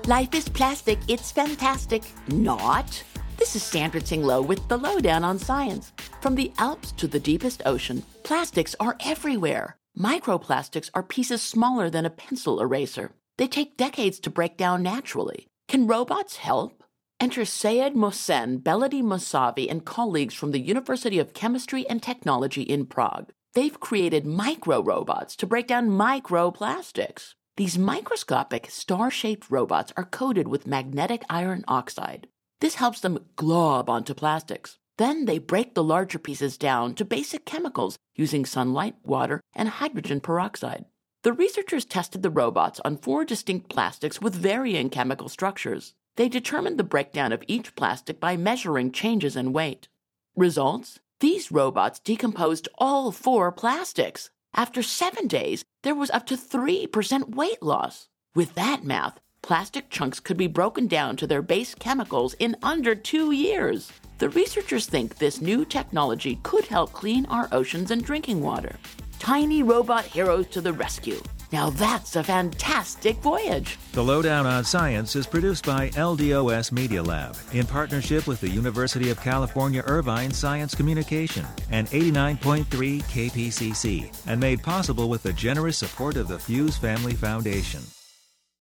Life is plastic, it's fantastic. Not. This is Sandra Tinglow with the Lowdown on Science. From the Alps to the deepest ocean, plastics are everywhere. Microplastics are pieces smaller than a pencil eraser. They take decades to break down naturally. Can robots help? Enter Syed Mohsen Beladi Mosavi and colleagues from the University of Chemistry and Technology in Prague. They've created micro-robots to break down microplastics. These microscopic, star-shaped robots are coated with magnetic iron oxide. This helps them glob onto plastics. Then they break the larger pieces down to basic chemicals using sunlight, water, and hydrogen peroxide. The researchers tested the robots on 4 distinct plastics with varying chemical structures. They determined the breakdown of each plastic by measuring changes in weight. Results? These robots decomposed all 4 plastics. After 7 days, there was up to 3% weight loss. With that math, plastic chunks could be broken down to their base chemicals in under 2 years. The researchers think this new technology could help clean our oceans and drinking water. Tiny robot heroes to the rescue. Now that's a fantastic voyage. The Lowdown on Science is produced by LDOS Media Lab in partnership with the University of California Irvine Science Communication and 89.3 KPCC and made possible with the generous support of the Fuse Family Foundation.